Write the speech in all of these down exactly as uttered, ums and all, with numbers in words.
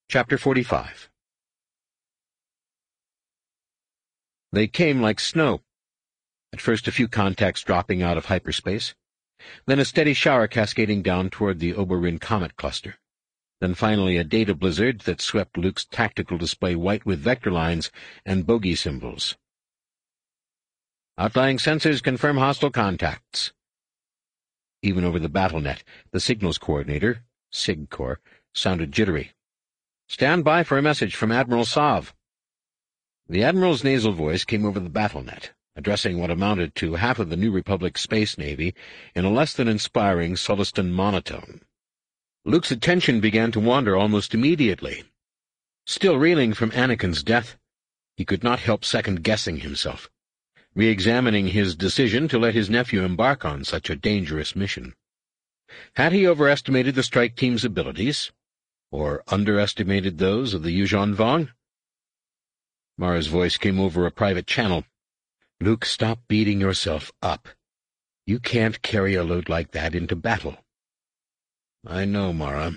Chapter forty-five. They came like snow. At first a few contacts dropping out of hyperspace, then a steady shower cascading down toward the Oberyn comet cluster, then finally a data blizzard that swept Luke's tactical display white with vector lines and bogey symbols. Outlying sensors confirm hostile contacts. Even over the battle net, the signals coordinator, SIGCOR, sounded jittery. Stand by for a message from Admiral Sav. The Admiral's nasal voice came over the battle net, addressing what amounted to half of the New Republic Space Navy in a less-than-inspiring Sullustan monotone. Luke's attention began to wander almost immediately. Still reeling from Anakin's death, he could not help second-guessing himself, re-examining his decision to let his nephew embark on such a dangerous mission. Had he overestimated the strike team's abilities, or underestimated those of the Yuuzhan Vong? Mara's voice came over a private channel. Luke, stop beating yourself up. You can't carry a load like that into battle. I know, Mara.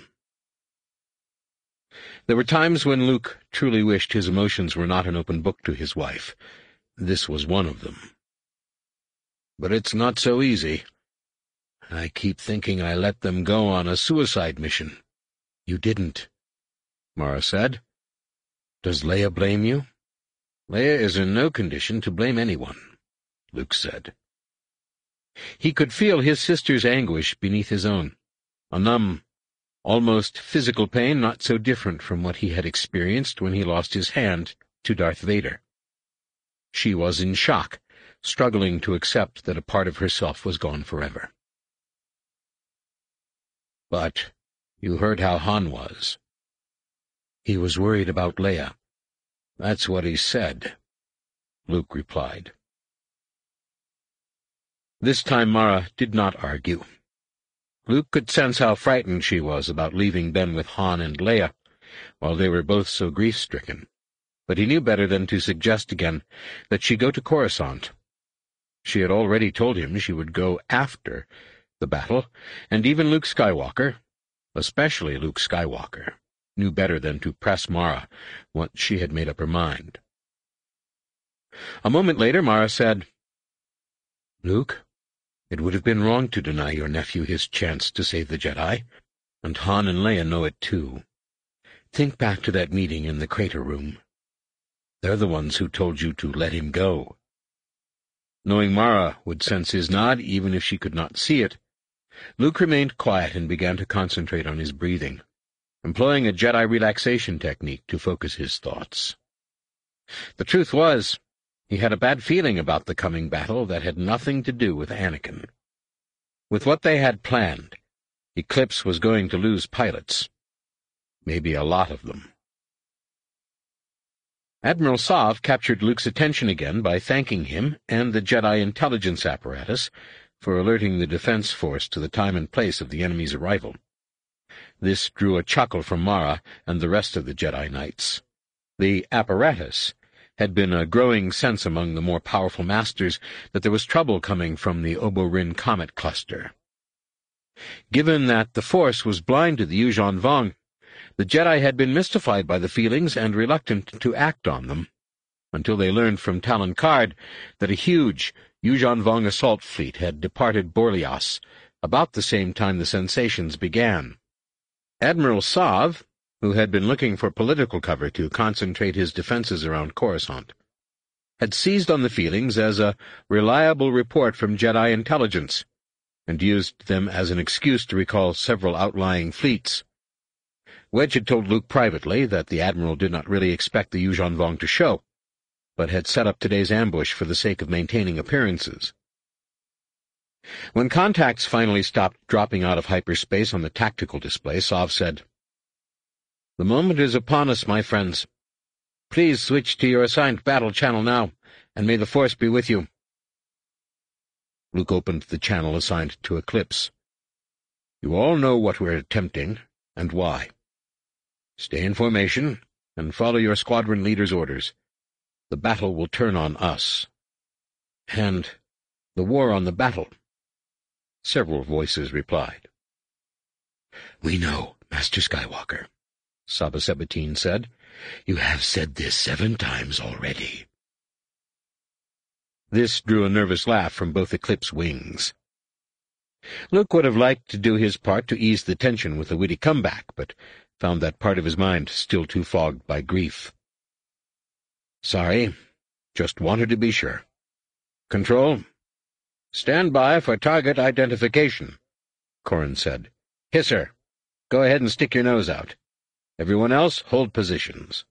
There were times when Luke truly wished his emotions were not an open book to his wife. This was one of them. But it's not so easy. I keep thinking I let them go on a suicide mission. You didn't, Mara said. Does Leia blame you? Leia is in no condition to blame anyone, Luke said. He could feel his sister's anguish beneath his own, a numb, almost physical pain not so different from what he had experienced when he lost his hand to Darth Vader. She was in shock, struggling to accept that a part of herself was gone forever. But you heard how Han was. He was worried about Leia. That's what he said, Luke replied. This time Mara did not argue. Luke could sense how frightened she was about leaving Ben with Han and Leia, while they were both so grief-stricken, but he knew better than to suggest again that she go to Coruscant. She had already told him she would go after the battle, and even Luke Skywalker, especially Luke Skywalker, knew better than to press Mara once she had made up her mind. A moment later Mara said, Luke, it would have been wrong to deny your nephew his chance to save the Jedi, and Han and Leia know it too. Think back to that meeting in the crater room. They're the ones who told you to let him go. Knowing Mara would sense his nod, even if she could not see it, Luke remained quiet and began to concentrate on his breathing, employing a Jedi relaxation technique to focus his thoughts. The truth was, he had a bad feeling about the coming battle that had nothing to do with Anakin. With what they had planned, Eclipse was going to lose pilots, maybe a lot of them. Admiral Sav captured Luke's attention again by thanking him and the Jedi intelligence apparatus for alerting the Defense Force to the time and place of the enemy's arrival. This drew a chuckle from Mara and the rest of the Jedi Knights. The apparatus had been a growing sense among the more powerful masters that there was trouble coming from the Oberyn comet cluster. Given that the Force was blind to the Yuuzhan Vong, the Jedi had been mystified by the feelings and reluctant to act on them, until they learned from Talon Karrde that a huge Yuuzhan Vong assault fleet had departed Borlias about the same time the sensations began. Admiral Sav, who had been looking for political cover to concentrate his defenses around Coruscant, had seized on the feelings as a reliable report from Jedi intelligence, and used them as an excuse to recall several outlying fleets. Wedge had told Luke privately that the Admiral did not really expect the Yuuzhan Vong to show, but had set up today's ambush for the sake of maintaining appearances. When contacts finally stopped dropping out of hyperspace on the tactical display, Sav said, The moment is upon us, my friends. Please switch to your assigned battle channel now, and may the Force be with you. Luke opened the channel assigned to Eclipse. You all know what we're attempting, and why. Stay in formation, and follow your squadron leader's orders. The battle will turn on us. And the war on the battle. Several voices replied. We know, Master Skywalker. Saba Sebatin said. "You have said this seven times already." This drew a nervous laugh from both Eclipse wings. Luke would have liked to do his part to ease the tension with a witty comeback, but found that part of his mind still too fogged by grief. "Sorry. Just wanted to be sure. Control, stand by for target identification," Corrin said. "Hisser, go ahead and stick your nose out. Everyone else, hold positions."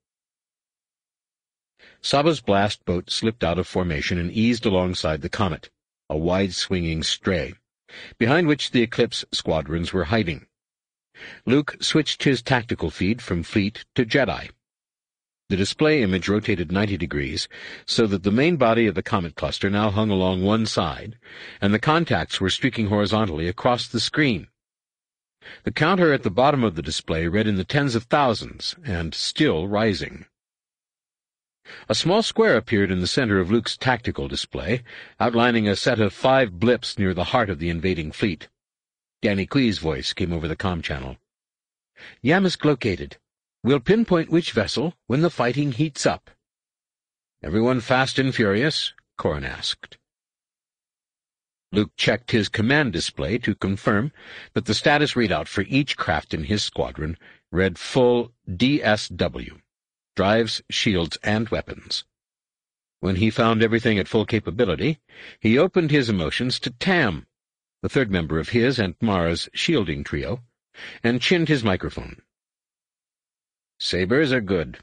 Saba's blast boat slipped out of formation and eased alongside the Comet, a wide-swinging stray, behind which the Eclipse squadrons were hiding. Luke switched his tactical feed from Fleet to Jedi. The display image rotated ninety degrees, so that the main body of the Comet cluster now hung along one side, and the contacts were streaking horizontally across the screen. The counter at the bottom of the display read in the tens of thousands, and still rising. A small square appeared in the center of Luke's tactical display, outlining a set of five blips near the heart of the invading fleet. Danny Quee's voice came over the comm channel. "Yamsk located. We'll pinpoint which vessel when the fighting heats up." "Everyone fast and furious?" Corrin asked. Luke checked his command display to confirm that the status readout for each craft in his squadron read full D S W, drives, shields, and weapons. When he found everything at full capability, he opened his emotions to Tam, the third member of his and Mara's shielding trio, and chinned his microphone. "Sabers are good."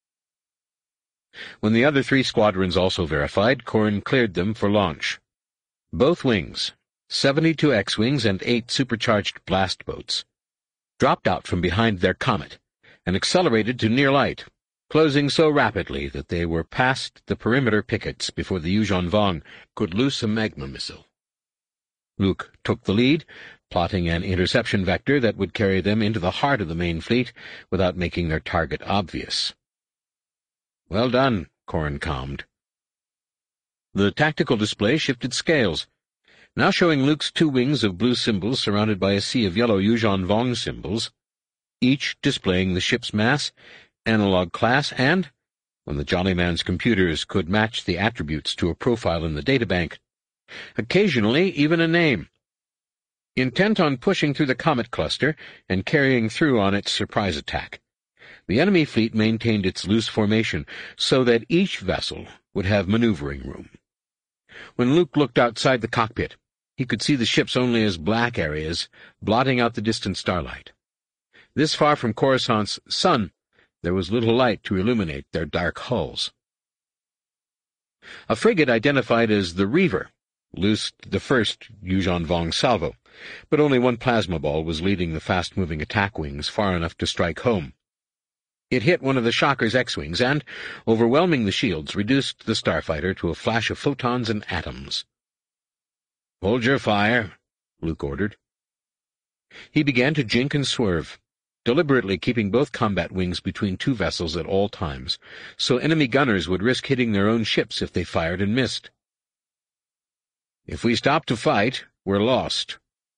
When the other three squadrons also verified, Corrin cleared them for launch. Both wings, seventy-two X-wings and eight supercharged blast boats, dropped out from behind their Comet and accelerated to near light, closing so rapidly that they were past the perimeter pickets before the Yuuzhan Vong could loose a magma missile. Luke took the lead, plotting an interception vector that would carry them into the heart of the main fleet without making their target obvious. "Well done," Corrin calmed. The tactical display shifted scales, now showing Luke's two wings of blue symbols surrounded by a sea of yellow Yuuzhan Vong symbols, each displaying the ship's mass, analog class, and, when the Jolly Man's computers could match the attributes to a profile in the databank, occasionally even a name. Intent on pushing through the Comet cluster and carrying through on its surprise attack, the enemy fleet maintained its loose formation so that each vessel would have maneuvering room. When Luke looked outside the cockpit, he could see the ships only as black areas, blotting out the distant starlight. This far from Coruscant's sun, there was little light to illuminate their dark hulls. A frigate identified as the Reaver loosed the first Yuuzhan Vong salvo, but only one plasma ball was leading the fast-moving attack wings far enough to strike home. It hit one of the Shocker's X-wings and, overwhelming the shields, reduced the starfighter to a flash of photons and atoms. "Hold your fire," Luke ordered. He began to jink and swerve, deliberately keeping both combat wings between two vessels at all times, so enemy gunners would risk hitting their own ships if they fired and missed. "If we stop to fight, we're lost."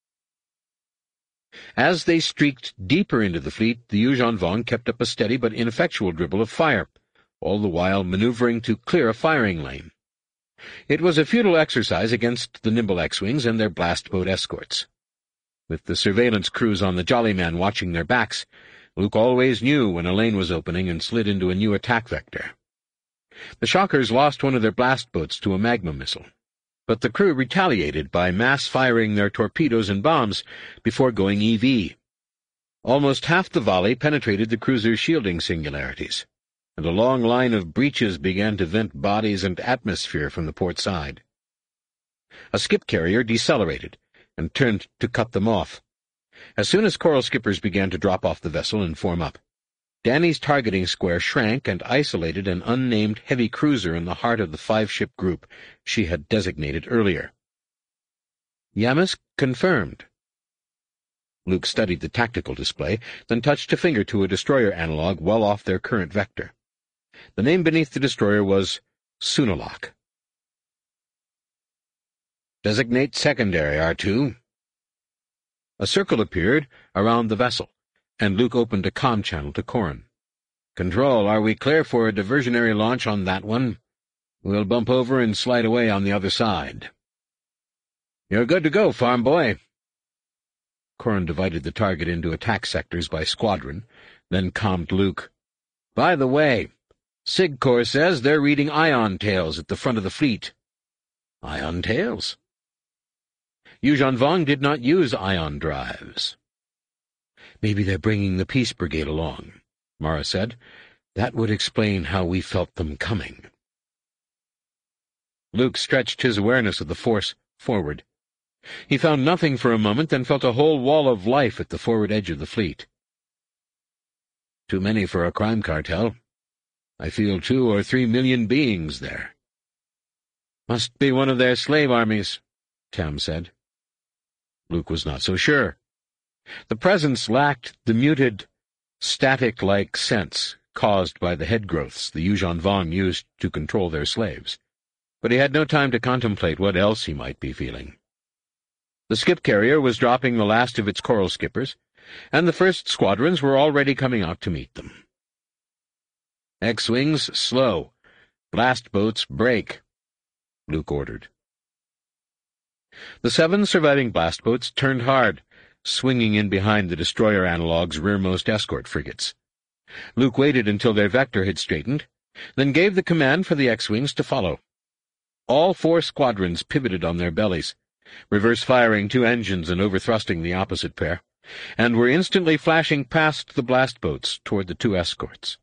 As they streaked deeper into the fleet, the Yuuzhan Vong kept up a steady but ineffectual dribble of fire, all the while maneuvering to clear a firing lane. It was a futile exercise against the nimble X-wings and their blast boat escorts. With the surveillance crews on the Jolly Man watching their backs, Luke always knew when a lane was opening and slid into a new attack vector. The Shockers lost one of their blast boats to a magma missile, but the crew retaliated by mass-firing their torpedoes and bombs before going E V. Almost half the volley penetrated the cruiser's shielding singularities, and a long line of breaches began to vent bodies and atmosphere from the port side. A skip carrier decelerated and turned to cut them off. As soon as coral skippers began to drop off the vessel and form up, Danny's targeting square shrank and isolated an unnamed heavy cruiser in the heart of the five-ship group she had designated earlier. "Yamsk confirmed." Luke studied the tactical display, then touched a finger to a destroyer analog well off their current vector. The name beneath the destroyer was Sunalak. "Designate secondary, R two. A circle appeared around the vessel, and Luke opened a comm channel to Corrin. "Control, are we clear for a diversionary launch on that one? We'll bump over and slide away on the other side." "You're good to go, farm boy." Corrin divided the target into attack sectors by squadron, then commed Luke. "By the way, SigCorps says they're reading ion tails at the front of the fleet." "Ion tails?" Yuuzhan Vong did not use ion drives. "Maybe they're bringing the Peace Brigade along," Mara said. "That would explain how we felt them coming." Luke stretched his awareness of the force forward. He found nothing for a moment, then felt a whole wall of life at the forward edge of the fleet. "Too many for a crime cartel. I feel two or three million beings there." "Must be one of their slave armies," Tam said. Luke was not so sure. The presence lacked the muted, static-like sense caused by the head growths the Yuuzhan Vong used to control their slaves, but he had no time to contemplate what else he might be feeling. The skip carrier was dropping the last of its coral skippers, and the first squadrons were already coming out to meet them. "X-wings, slow. Blast boats, break," Luke ordered. The seven surviving blast boats turned hard, swinging in behind the destroyer analog's rearmost escort frigates. Luke waited until their vector had straightened, then gave the command for the X-wings to follow. All four squadrons pivoted on their bellies, reverse-firing two engines and overthrusting the opposite pair, and were instantly flashing past the blast boats toward the two escorts.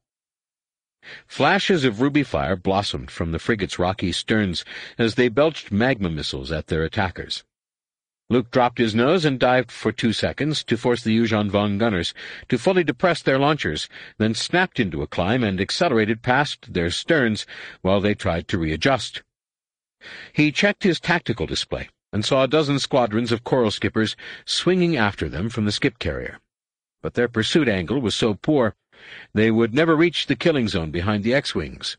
Flashes of ruby fire blossomed from the frigate's rocky sterns as they belched magma missiles at their attackers. Luke dropped his nose and dived for two seconds to force the Yuuzhan Vong gunners to fully depress their launchers, then snapped into a climb and accelerated past their sterns while they tried to readjust. He checked his tactical display and saw a dozen squadrons of coral skippers swinging after them from the skip carrier. But their pursuit angle was so poor they would never reach the killing zone behind the X-wings.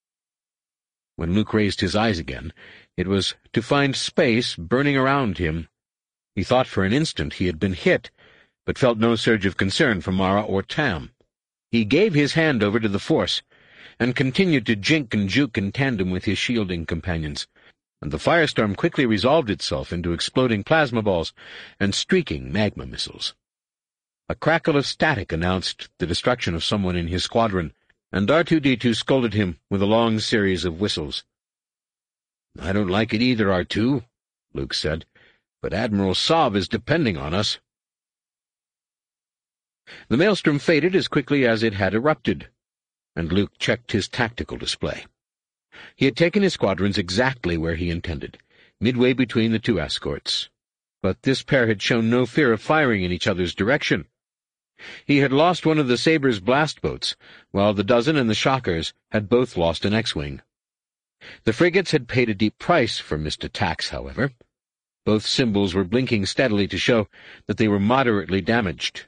When Luke raised his eyes again, it was to find space burning around him. He thought for an instant he had been hit, but felt no surge of concern for Mara or Tam. He gave his hand over to the Force, and continued to jink and juke in tandem with his shielding companions, and the firestorm quickly resolved itself into exploding plasma balls and streaking magma missiles. A crackle of static announced the destruction of someone in his squadron, and R two D two scolded him with a long series of whistles. "I don't like it either, R two, Luke said, "but Admiral Saab is depending on us." The maelstrom faded as quickly as it had erupted, and Luke checked his tactical display. He had taken his squadrons exactly where he intended, midway between the two escorts, but this pair had shown no fear of firing in each other's direction. He had lost one of the Saber's blast boats, while the dozen and the Shockers had both lost an X-wing. The frigates had paid a deep price for missed attacks, however. Both symbols were blinking steadily to show that they were moderately damaged.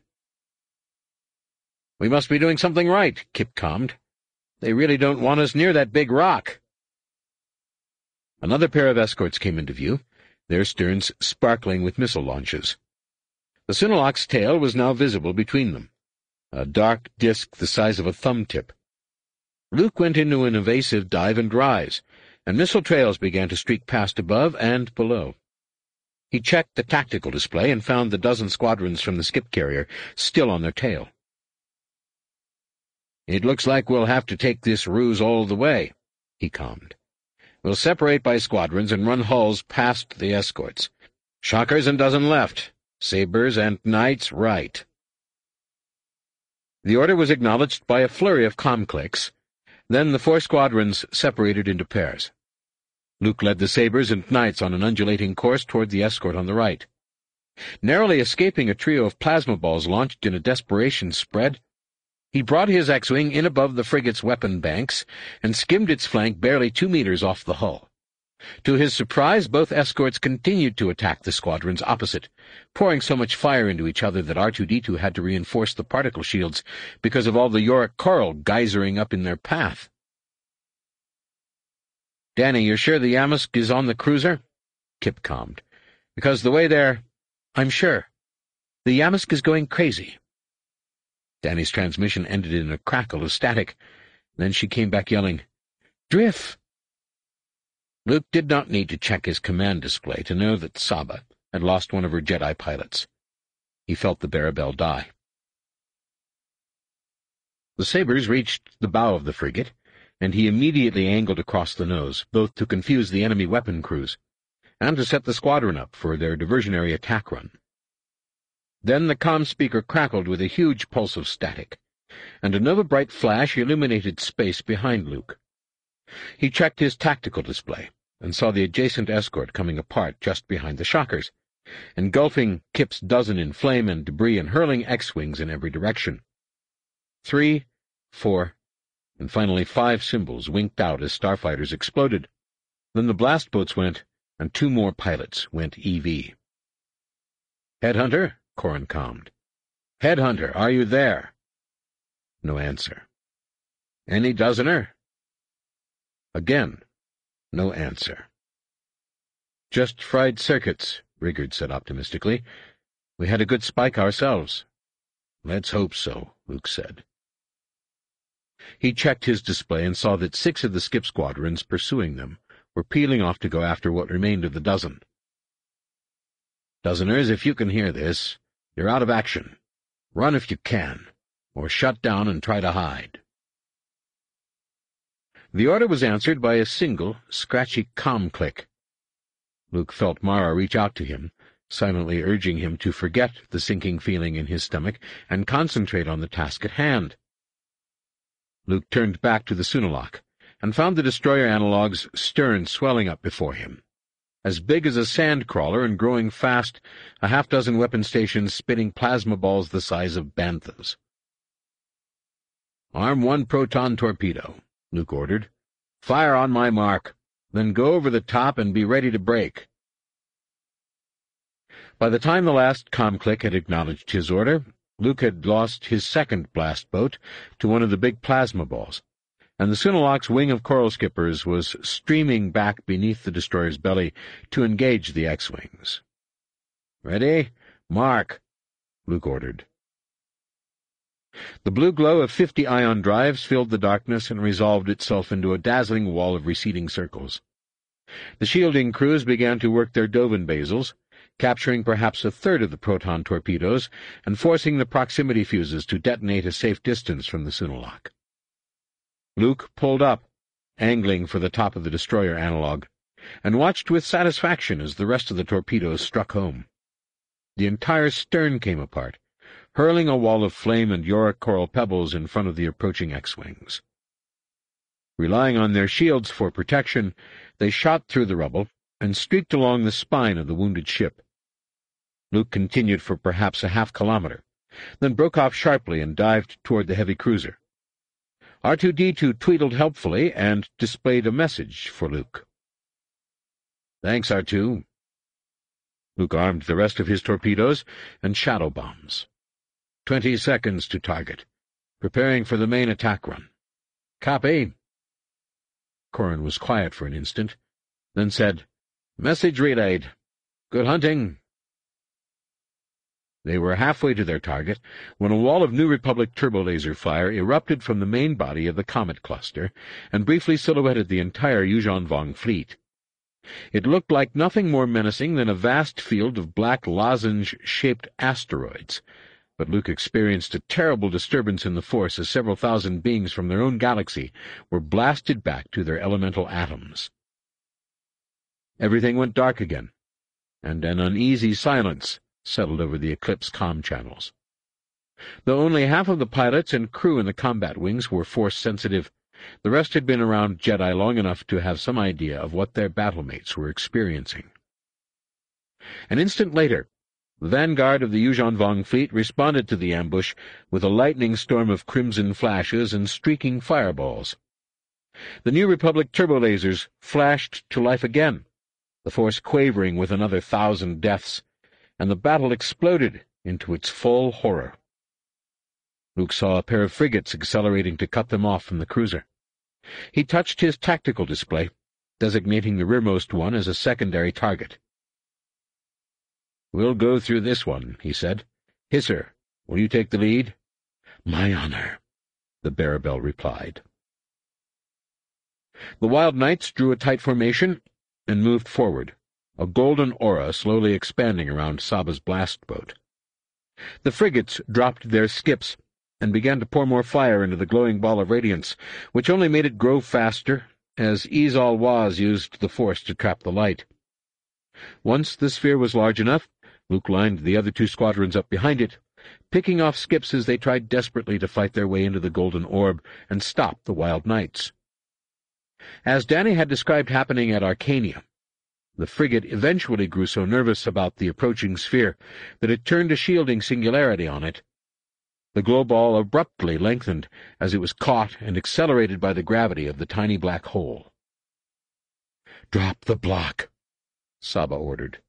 "We must be doing something right," Kip commed. "They really don't want us near that big rock." Another pair of escorts came into view, their sterns sparkling with missile launches. The Synaloc's tail was now visible between them, a dark disk the size of a thumb-tip. Luke went into an evasive dive and rise, and missile trails began to streak past above and below. He checked the tactical display and found the dozen squadrons from the skip carrier still on their tail. "It looks like we'll have to take this ruse all the way," he calmed. "We'll separate by squadrons and run hulls past the escorts. Shockers and dozen left. Sabers and Knights right." The order was acknowledged by a flurry of comm clicks. Then the four squadrons separated into pairs. Luke led the Sabers and Knights on an undulating course toward the escort on the right. Narrowly escaping a trio of plasma balls launched in a desperation spread, he brought his X-wing in above the frigate's weapon banks and skimmed its flank barely two meters off the hull. To his surprise, both escorts continued to attack the squadrons opposite, pouring so much fire into each other that R two D two had to reinforce the particle shields because of all the Yorick coral geysering up in their path. "Danny, you're sure the Yamsk is on the cruiser?" Kip calmed. "Because the way they're—" "I'm sure. The Yamsk is going crazy." Danny's transmission ended in a crackle of static. Then she came back yelling, "Drift!" Luke did not need to check his command display to know that Saba had lost one of her Jedi pilots. He felt the Barabel die. The Sabres reached the bow of the frigate, and he immediately angled across the nose, both to confuse the enemy weapon crews, and to set the squadron up for their diversionary attack run. Then the comm speaker crackled with a huge pulse of static, and another bright flash illuminated space behind Luke. He checked his tactical display, and saw the adjacent escort coming apart just behind the shockers, engulfing Kip's dozen in flame and debris and hurling X-wings in every direction. Three, four, and finally five symbols winked out as starfighters exploded. Then the blast boats went, and two more pilots went E V. "Headhunter?" Corran calmed. "Headhunter, are you there?" No answer. "Any dozener?" Again, no answer. "Just fried circuits," Rigard said optimistically. "We had a good spike ourselves." "Let's hope so," Luke said. He checked his display and saw that six of the skip squadrons pursuing them were peeling off to go after what remained of the dozen. "Dozeners, if you can hear this, you're out of action. Run if you can, or shut down and try to hide." The order was answered by a single, scratchy comm click. Luke felt Mara reach out to him, silently urging him to forget the sinking feeling in his stomach and concentrate on the task at hand. Luke turned back to the Sunalak and found the destroyer analog's stern swelling up before him. As big as a sand crawler and growing fast, a half-dozen weapon stations spitting plasma balls the size of banthas. "Arm one proton torpedo," Luke ordered. "Fire on my mark, then go over the top and be ready to break." By the time the last comm click had acknowledged his order, Luke had lost his second blast boat to one of the big plasma balls, and the Sunalak's wing of coral skippers was streaming back beneath the destroyer's belly to engage the X-wings. "Ready? Mark," Luke ordered. The blue glow of fifty ion drives filled the darkness and resolved itself into a dazzling wall of receding circles. The shielding crews began to work their Dovin basils, capturing perhaps a third of the proton torpedoes and forcing the proximity fuses to detonate a safe distance from the Sunalak. Luke pulled up, angling for the top of the destroyer analog, and watched with satisfaction as the rest of the torpedoes struck home. The entire stern came apart, hurling a wall of flame and yorick coral pebbles in front of the approaching X-wings. Relying on their shields for protection, they shot through the rubble and streaked along the spine of the wounded ship. Luke continued for perhaps a half-kilometer, then broke off sharply and dived toward the heavy cruiser. R two D two tweetled helpfully and displayed a message for Luke. "Thanks, R two. Luke armed the rest of his torpedoes and shadow bombs. Twenty seconds to target. Preparing for the main attack run. Copy." Corran was quiet for an instant, then said, "Message relayed. Good hunting." They were halfway to their target when a wall of New Republic turbolaser fire erupted from the main body of the Comet cluster and briefly silhouetted the entire Yuuzhan Vong fleet. It looked like nothing more menacing than a vast field of black lozenge-shaped asteroids, but Luke experienced a terrible disturbance in the Force as several thousand beings from their own galaxy were blasted back to their elemental atoms. Everything went dark again, and an uneasy silence settled over the Eclipse comm channels. Though only half of the pilots and crew in the combat wings were Force-sensitive, the rest had been around Jedi long enough to have some idea of what their battlemates were experiencing. An instant later, the vanguard of the Yuuzhan Vong fleet responded to the ambush with a lightning storm of crimson flashes and streaking fireballs. The New Republic turbolasers flashed to life again, the Force quavering with another thousand deaths, and the battle exploded into its full horror. Luke saw a pair of frigates accelerating to cut them off from the cruiser. He touched his tactical display, designating the rearmost one as a secondary target. "We'll go through this one," he said. "Hisser, will you take the lead? "My honor," the Bärbel replied. The Wild Knights drew a tight formation and moved forward, a golden aura slowly expanding around Saba's blast boat. The frigates dropped their skips and began to pour more fire into the glowing ball of radiance, which only made it grow faster as Izal-Waz used the force to trap the light. Once the sphere was large enough, Luke lined the other two squadrons up behind it, picking off skips as they tried desperately to fight their way into the golden orb and stop the Wild Knights. As Danny had described happening at Arcania, the frigate eventually grew so nervous about the approaching sphere that it turned a shielding singularity on it. The glow ball abruptly lengthened as it was caught and accelerated by the gravity of the tiny black hole. "Drop the block," Saba ordered.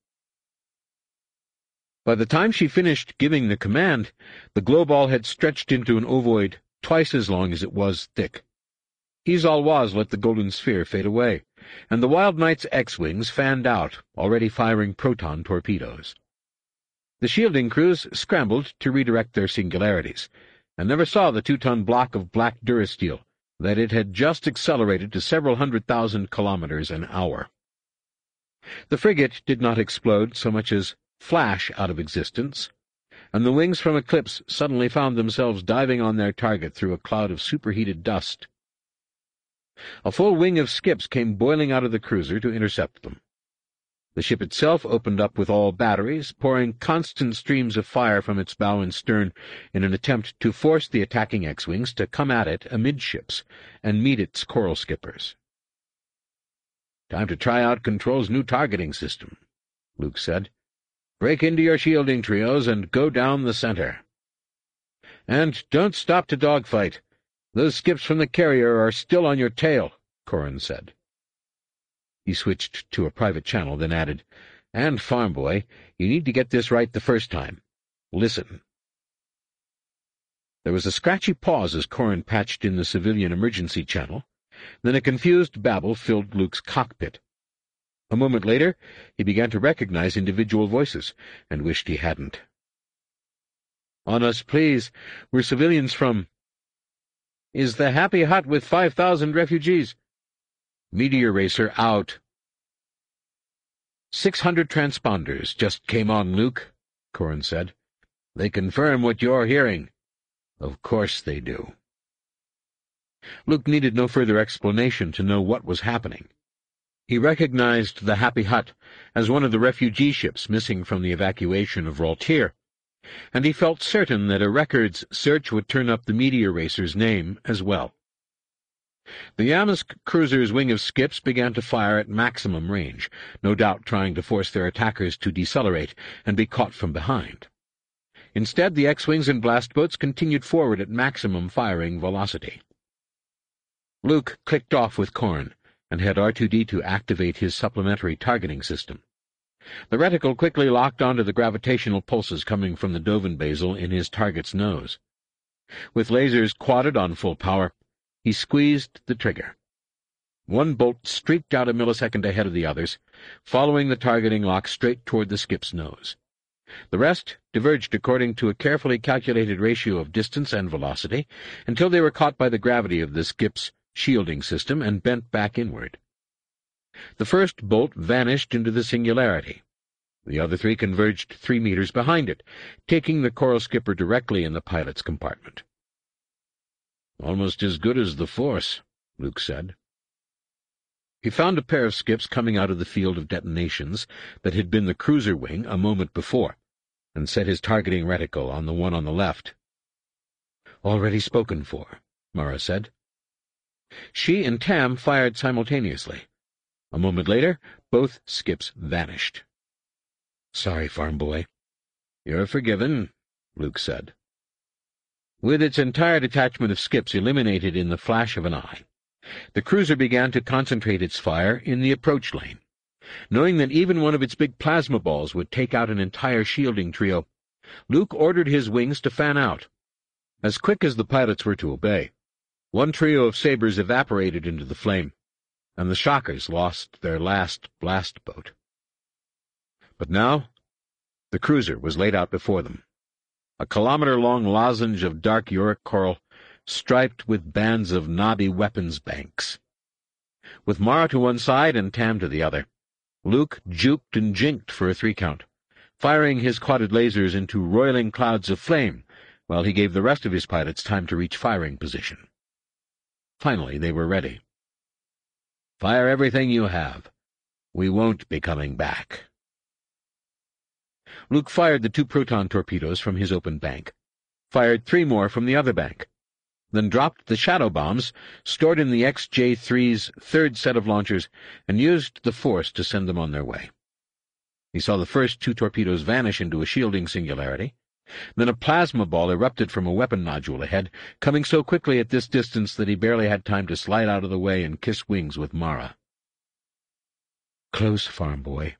By the time she finished giving the command, the glow ball had stretched into an ovoid twice as long as it was thick. Izal-Waz let the golden sphere fade away, and the Wild Knight's X-wings fanned out, already firing proton torpedoes. The shielding crews scrambled to redirect their singularities, and never saw the two-ton block of black durasteel that it had just accelerated to several hundred thousand kilometers an hour. The frigate did not explode so much as flash out of existence, and the wings from Eclipse suddenly found themselves diving on their target through a cloud of superheated dust. A full wing of skips came boiling out of the cruiser to intercept them. The ship itself opened up with all batteries, pouring constant streams of fire from its bow and stern in an attempt to force the attacking X-wings to come at it amidships and meet its coral skippers. "Time to try out Control's new targeting system," Luke said. "Break into your shielding trios and go down the center. And don't stop to dogfight. Those skips from the carrier are still on your tail," Corrin said. He switched to a private channel, then added, "And, Farm Boy, you need to get this right the first time. Listen." There was a scratchy pause as Corrin patched in the civilian emergency channel. Then a confused babble filled Luke's cockpit. A moment later, he began to recognize individual voices, and wished he hadn't. "On us, please. We're civilians from—" "Is the Happy Hut with five thousand refugees?" "Meteor Racer out." Six hundred transponders just came on, Luke," Corrin said. "They confirm what you're hearing." "Of course they do." Luke needed no further explanation to know what was happening. He recognized the Happy Hut as one of the refugee ships missing from the evacuation of Raltier, and he felt certain that a records search would turn up the Meteor Racer's name as well. The Yamsk cruiser's wing of skips began to fire at maximum range, no doubt trying to force their attackers to decelerate and be caught from behind. Instead, the X-wings and blast boats continued forward at maximum firing velocity. Luke clicked off with Corrin and had R two D two activate his supplementary targeting system. The reticle quickly locked onto the gravitational pulses coming from the Dovin basal in his target's nose. With lasers quadded on full power, he squeezed the trigger. One bolt streaked out a millisecond ahead of the others, following the targeting lock straight toward the skip's nose. The rest diverged according to a carefully calculated ratio of distance and velocity until they were caught by the gravity of the skip's shielding system and bent back inward. The first bolt vanished into the singularity. The other three converged three meters behind it, taking the coral skipper directly in the pilot's compartment. "Almost as good as the Force," Luke said. He found a pair of skips coming out of the field of detonations that had been the cruiser wing a moment before, and set his targeting reticle on the one on the left. "Already spoken for," Mara said. She and Tam fired simultaneously. A moment later, both skips vanished. "Sorry, Farm Boy." "You're forgiven," Luke said. With its entire detachment of skips eliminated in the flash of an eye, the cruiser began to concentrate its fire in the approach lane. Knowing that even one of its big plasma balls would take out an entire shielding trio, Luke ordered his wings to fan out. As quick as the pilots were to obey, one trio of sabers evaporated into the flame, and the shockers lost their last blast boat. But now the cruiser was laid out before them. a kilometer-long lozenge of dark Yorick coral, striped with bands of knobby weapons banks. With Mara to one side and Tam to the other, Luke juked and jinked for a three-count, firing his quadded lasers into roiling clouds of flame, while he gave the rest of his pilots time to reach firing position. Finally, they were ready. "Fire everything you have. We won't be coming back." Luke fired the two proton torpedoes from his open bank, fired three more from the other bank, then dropped the shadow bombs stored in the X J three's third set of launchers and used the force to send them on their way. He saw the first two torpedoes vanish into a shielding singularity. Then a plasma ball erupted from a weapon nodule ahead, coming so quickly at this distance that he barely had time to slide out of the way and kiss wings with Mara. "Close, farm boy."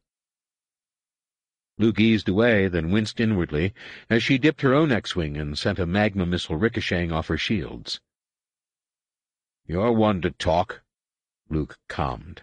Luke eased away, then winced inwardly as she dipped her own X-wing and sent a magma missile ricocheting off her shields. "You're one to talk," Luke calmed.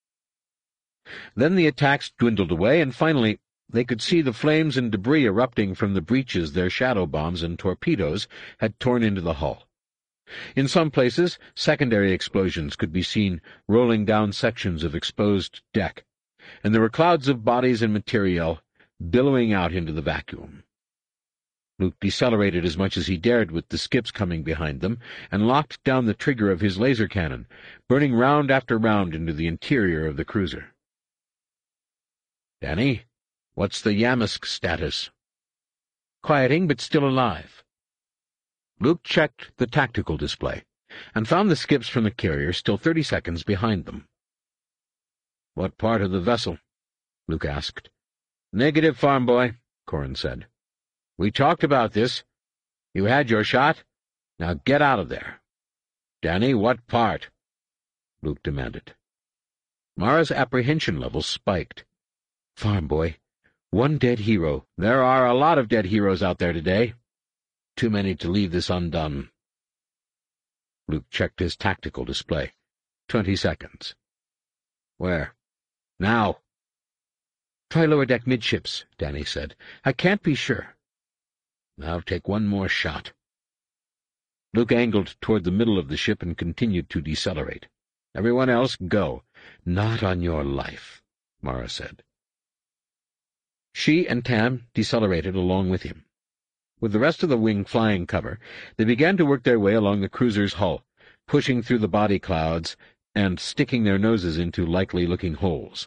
Then the attacks dwindled away, and finally they could see the flames and debris erupting from the breaches their shadow bombs and torpedoes had torn into the hull. In some places, secondary explosions could be seen rolling down sections of exposed deck, and there were clouds of bodies and materiel billowing out into the vacuum. Luke decelerated as much as he dared with the skips coming behind them, and locked down the trigger of his laser cannon, burning round after round into the interior of the cruiser. "Danny, what's the Yamsk status?" "Quieting, but still alive." Luke checked the tactical display, and found the skips from the carrier still thirty seconds behind them. "What part of the vessel?" Luke asked. "Negative, farm boy," Corrin said. "We talked about this. You had your shot. Now get out of there." "Danny, what part?" Luke demanded. Mara's apprehension level spiked. "Farm boy, one dead hero. There are a lot of dead heroes out there today. Too many to leave this undone." Luke checked his tactical display. Twenty seconds. "Where? Now." "Try lower deck midships," Danny said. "I can't be sure." "Now take one more shot." Luke angled toward the middle of the ship and continued to decelerate. "Everyone else, go." "Not on your life," Mara said. She and Tam decelerated along with him. With the rest of the wing flying cover, they began to work their way along the cruiser's hull, pushing through the body clouds and sticking their noses into likely-looking holes.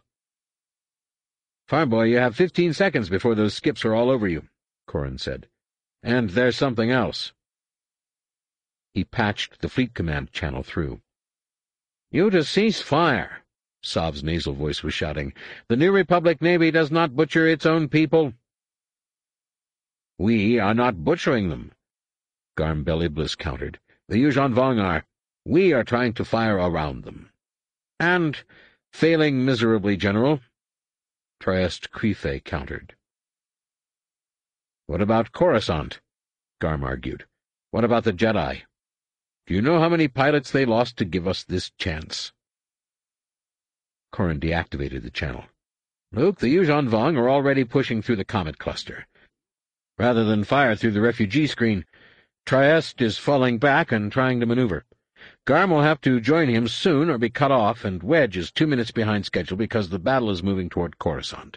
"Farm boy, you have fifteen seconds before those skips are all over you," Corrin said. "And there's something else." He patched the Fleet Command channel through. "You to cease fire," Sov's nasal voice was shouting. "The New Republic Navy does not butcher its own people." "We are not butchering them," Garm Beliblis countered. "The Yuuzhan Vong are. We are trying to fire around them. And, failing miserably, General," Trieste Krife countered. "What about Coruscant?" Garm argued. "What about the Jedi? Do you know how many pilots they lost to give us this chance?" Corrin deactivated the channel. "Luke, the Yuuzhan Vong are already pushing through the Comet Cluster. Rather than fire through the refugee screen, Trieste is falling back and trying to maneuver. Garm will have to join him soon or be cut off, and Wedge is two minutes behind schedule because the battle is moving toward Coruscant."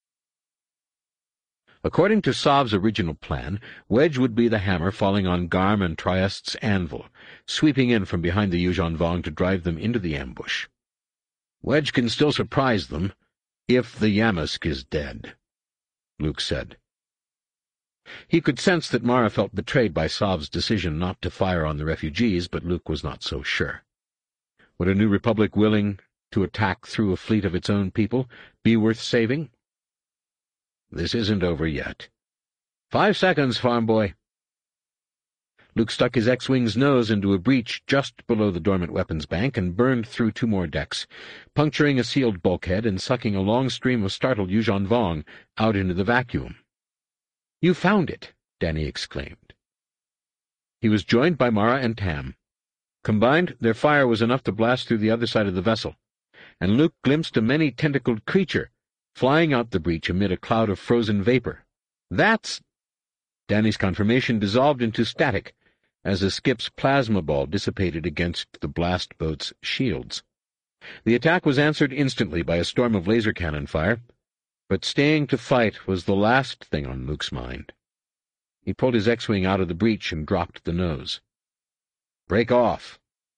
According to Sov's original plan, Wedge would be the hammer falling on Garm and Trieste's anvil, sweeping in from behind the Yuuzhan Vong to drive them into the ambush. "Wedge can still surprise them, if the Yamsk is dead," Luke said. He could sense that Mara felt betrayed by Sov's decision not to fire on the refugees, but Luke was not so sure. Would a New Republic willing to attack through a fleet of its own people be worth saving? "This isn't over yet." Five seconds, farm boy." Luke stuck his X-Wing's nose into a breach just below the dormant weapons bank and burned through two more decks, puncturing a sealed bulkhead and sucking a long stream of startled Yuuzhan Vong out into the vacuum. "You found it!" Danny exclaimed. He was joined by Mara and Tam. Combined, their fire was enough to blast through the other side of the vessel, and Luke glimpsed a many-tentacled creature flying out the breach amid a cloud of frozen vapor. "That's—" Danny's confirmation dissolved into static as the skip's plasma ball dissipated against the blast boat's shields. The attack was answered instantly by a storm of laser cannon fire, but staying to fight was the last thing on Luke's mind. He pulled his X-wing out of the breach and dropped the nose. "Break off."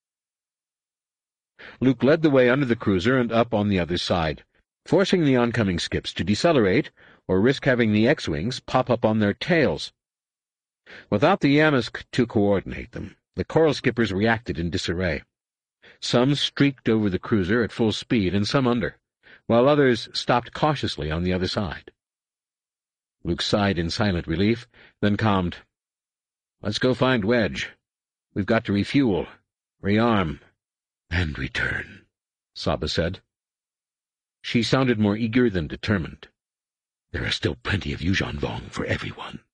Luke led the way under the cruiser and up on the other side, forcing the oncoming skips to decelerate or risk having the X-wings pop up on their tails. Without the Yamask to coordinate them, the Coral skippers reacted in disarray. Some streaked over the cruiser at full speed and some under, while others stopped cautiously on the other side. Luke sighed in silent relief, then calmed. "Let's go find Wedge. We've got to refuel, rearm, and return," Saba said. She sounded more eager than determined. "There are still plenty of Yuuzhan Vong for everyone."